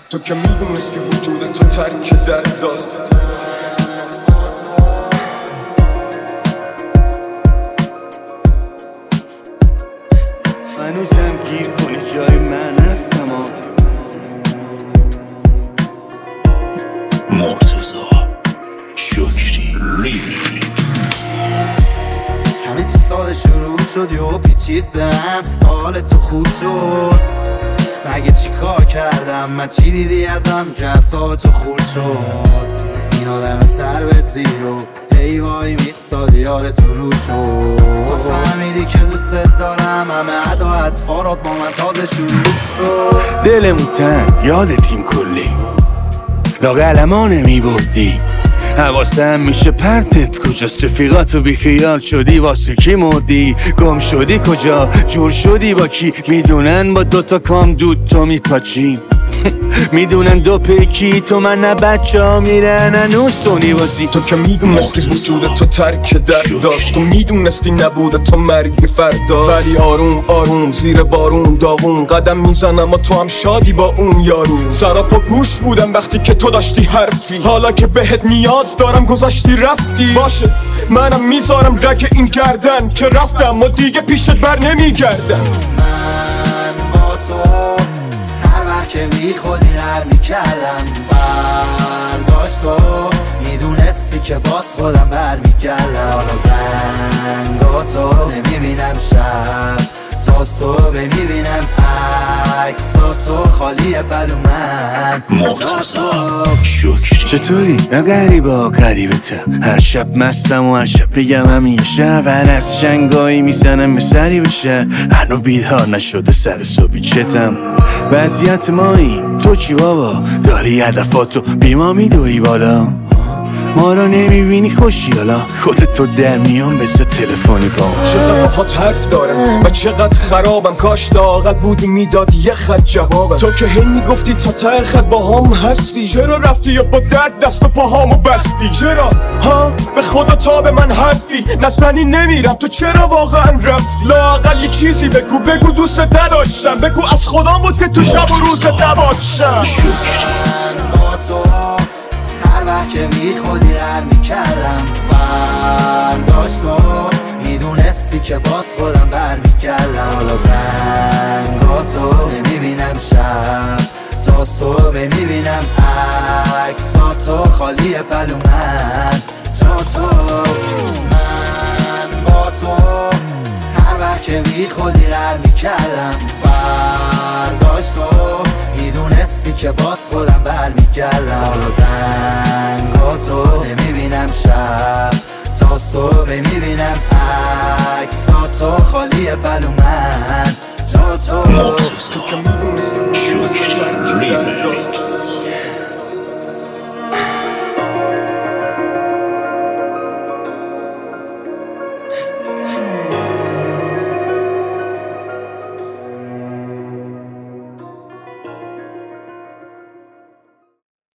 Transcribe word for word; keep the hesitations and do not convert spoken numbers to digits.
تو که میدونستی وجود تو ترک درداست. هنوزم گیر کنی جای من هستم. مرتضی شکری ریمیکس. همه چی ساده شروع شد و پیچید بهم تا حال تو خوب شد. مگه چی کار کردم من؟ چی دیدی ازم که اعصاب تو خورد شد؟ این آدم سر به زیر و هی وای میستادی یار تو رو شد. تو فهمیدی که دوست دارم، همه ادا اطفارات با من تازه شروع شد. دلمون تن یادتیم کلی لاغلما نمی بودی، حواسم میشه پرتت کجاست؟ رفیقاتو بیخیال شدی واسه کی مردی؟ گم شدی کجا؟ جور شدی با کی؟ میدونن با دوتا کام دود تو میپاچی میدونن دو پیکی تو من نه بچه ها میرن هنوز تو نیوازی. تو که میدونستی وجود تو ترک درد داشت. تو میدونستی نبوده تو مرگ فردا. ولی آروم آروم زیر بارون داغون قدم میزنم و تو هم شادی با اون یارو. سراپا گوش بودم وقتی که تو داشتی حرفی. حالا که بهت نیاز دارم گذاشتی رفتی. باشه منم میذارم رگ این گردن که رفتم و دیگه پیشت بر نمیگردم. من با تو هر وقت که میخوردی نر میکردم. فرداش تو میدونستی که باز خودم بر میکردم. حالا زنگاتو نمیبینم شب تا صبح میبینم عکساتو خالی بلو من. مرتضی شکری. چطوری؟ نه غریبه ها غریبته. هر شب مستم و هر شب بگم همیشه هر از جنگایی میزنم به سری بشه. هنو بیدار نشده سر صبحی چتم وضعیت مایی. تو چی بابا؟ داری هدفاتو بیما میدوی بالا، ما رو نمیبینی خوشیالا. خودت تو در میان بسه تلفنی با چقدر باهات حرف دارم و چقدر خرابم. کاش لااقل بودی میدادی یه خط جوابم. تو که هی میگفتی تا ته خط با هم هستی. چرا رفتی یا با درد دست و پاهامو بستی؟ چرا ها به خدا تا به من حرفی نزنی نمیرم. تو چرا واقعا رفتی؟ لااقل یه چیزی بگو بگو دوست نداشتم. بگو از خودم بود که تو شب و روز نباشم. من با تو هر وقت که میخوردی در میکردم. فرداش تو میدونستی که باز خودم بر میکردم. حالا زنگاتو نمیبینم شب تا صبح میبینم عکساتو خالی پلو من. جا تو من با تو هر وقت که میخوردی در میکردم. فرداش تو میدونستی که باز خودم بر میکردم. حالا زنگاتو نمیبینم شب تا صبح میبینم عکساتو خالی پلو من. جا تو مرتضی شکری